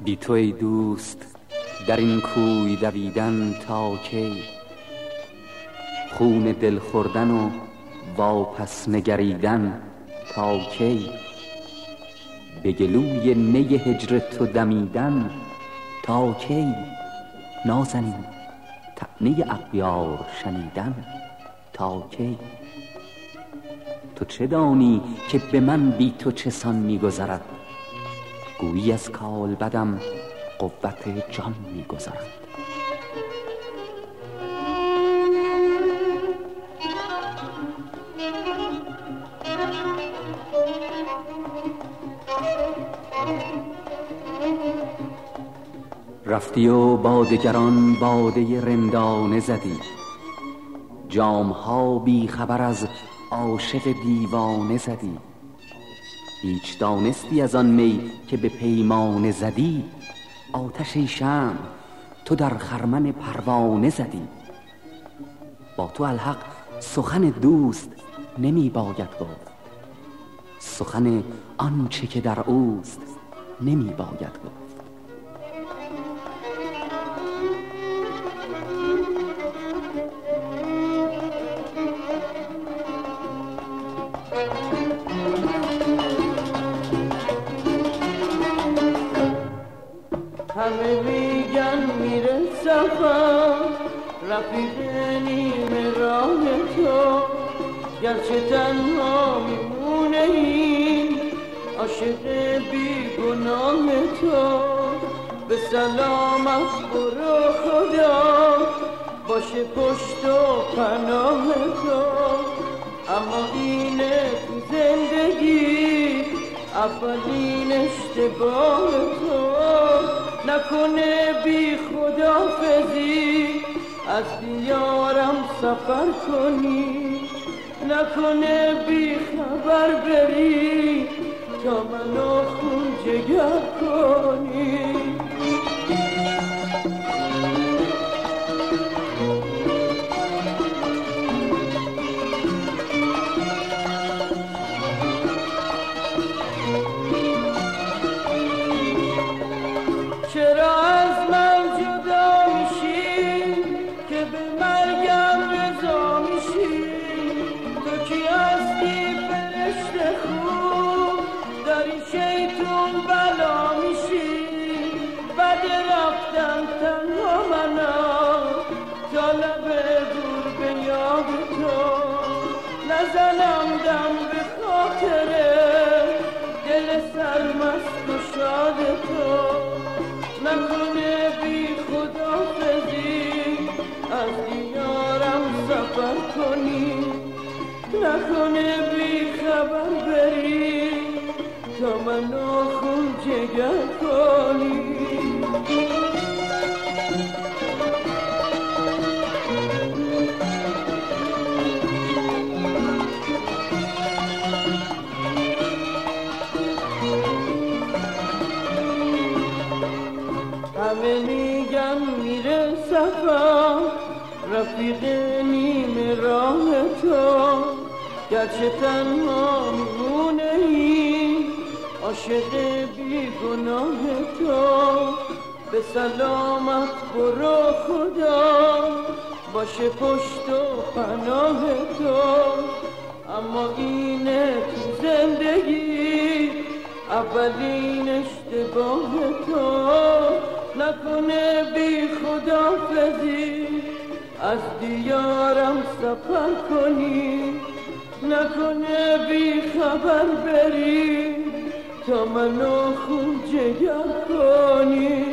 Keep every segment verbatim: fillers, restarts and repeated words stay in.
بی تو ای دوست در این کوی دویدن تا کی؟ خون دل خوردن و واپس نگریدن تا کی؟ به گلوی نی هجر تو دمیدن تا کی؟ نازنین طعنه اغیار شنیدن تا کی؟ تو چه دانی که به من بی تو چه سان می‌گذرد؟ گویی از کالبدم قوت جان می‌گذرد. رفتی و با دگران باده رندانه زدی، جام‌ها بی خبر از عاشق دیوانه زدی. هیچ دانستی از آن می که به پیمانه زدی؟ آتش ای شمع تو در خرمن پروانه زدی. با تو الحق سخن دوست نمی باید گفت، سخن آنچه که در اوست نمی باید گفت. همه میگن میره سفر، رفیق نیمه راه تو، گرچه تنها میمونه این عاشق بی گناه تو. به سلامت برو خدا باشه پشت و پناه تو. اما اینه تو زندگی اولین اشتباه تو. نکنه بی خداحافظی از دیارم سفر کنی، نکنه بی خبر بری تا منو خون جگر کنی. چرا از من جدا میشی که به مرگم رضا میشی؟ تو کی هستی فرشته خوب در این شیطون بلا میشی؟ بد رفتن تنها منم تا لب دور به یاد تو. نزنم دم به خاطره دل سرمست و شاد تو. نکنه بی خداحافظی از دیارم سفر کنی، نکنه بی خبر بری تا منو خون جگر کنی. همه میگن میره سفر، رفیق نیمه راه تو، گرچه تنها میمونه این عاشق بی گناه تو. به سلامت برو خدا باشه پشت و پناه تو. اما اینه تو زندگی اولین اشتباه تو. نکنه بی خداحافظی از دیارم سفر کنی، نکنه بی خبر بری تا منو خون جگر کنی.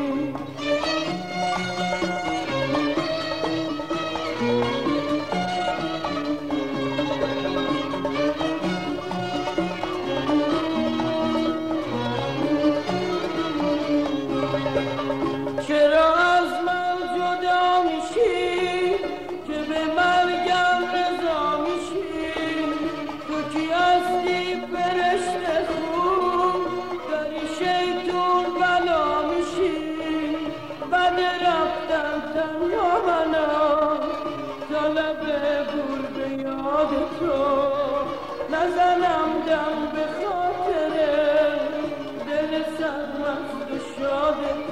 چرا از من جدا میشی که به مرگم رضا میشی؟ تو کی هستی فرشته خوب در این شیطون بلا میشی؟ بد رفتن تنها منم تا لب گور به یاد تو. نزنم دم به خاطره دل سرمست و شاد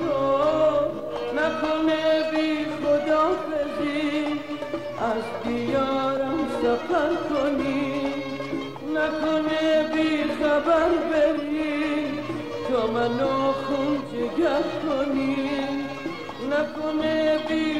از دیارم سفر کنی، نکنه بی خبر بری تا منو خون جگر کنی، نکنه بی